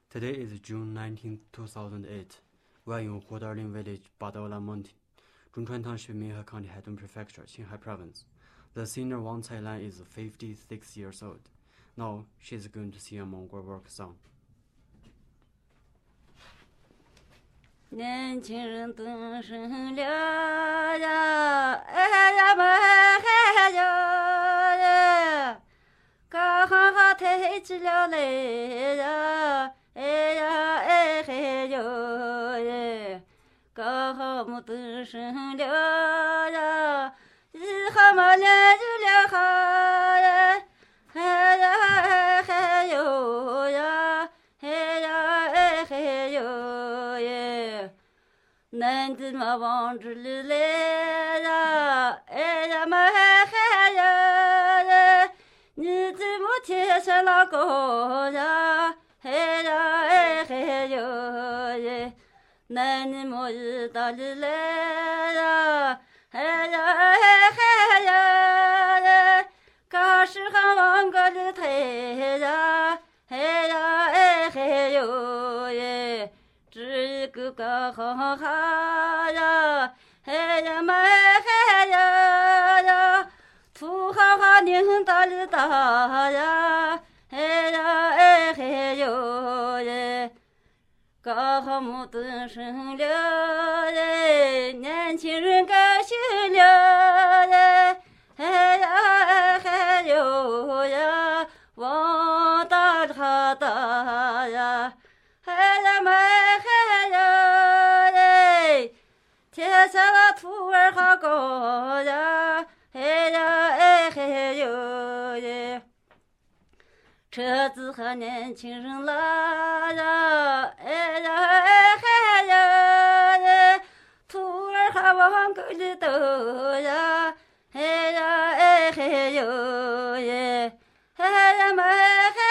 Today is June 19, 2008. We are in Hudarling Village, Badaola Mountain, Zhongchuan Township, Minhe County, Haidong Prefecture, Qinghai Province. The singer Wang Cailan is 56 years old. Now she is going to sing a Mongol work song. 年轻人登上了呀，哎呀嘛嗨呀，刚好抬起了来呀，哎呀哎嘿哟耶，刚好没登上了呀，一下嘛连就两下呀，哎呀哎嘿哟呀，哎呀哎嘿哟耶。男子嘛往这里来呀，哎呀嘛嗨呀，你怎么天上那个呀？哎呀哎嘿哟耶，男你么一到里来呀，哎呀哎嘿呀，刚是还往个里抬呀，哎呀哎嘿哟耶。这一个刚好哈呀，哎呀嘛哎呀，土哈哈领大里大呀，哎呀哎嘿哟耶，刚好没登上了耶，年轻人高兴了耶，哎呀哎嘿哟呀，往大哈大呀，哎呀嘛。天下的土儿好高呀，哎呀哎嘿哟耶，车子和年轻人拉呀，哎呀哎嘿呀，土儿还往沟里走呀，哎呀哎嘿哟耶，哎呀嘛哎嘿